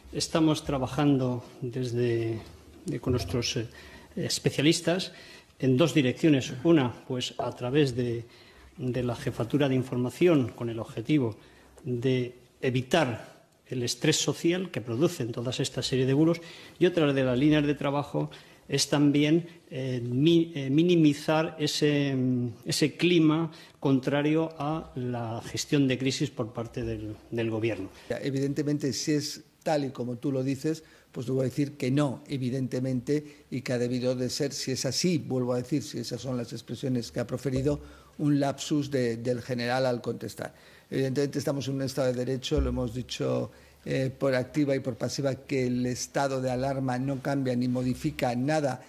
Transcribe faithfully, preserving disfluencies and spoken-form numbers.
estamos trabajando desde de, con nuestros eh, especialistas en dos direcciones. Una, pues a través de, de la Jefatura de Información, con el objetivo de evitar el estrés social que producen todas esta serie de bulos, y otra de las líneas de trabajo es también eh, mi, eh, minimizar ese, ese clima contrario a la gestión de crisis por parte del, del Gobierno. Evidentemente, si es tal y como tú lo dices, pues debo decir que no, evidentemente, y que ha debido de ser, si es así, vuelvo a decir, si esas son las expresiones que ha proferido, un lapsus de, del general al contestar. Evidentemente estamos en un Estado de Derecho, lo hemos dicho eh, por activa y por pasiva, que el estado de alarma no cambia ni modifica nada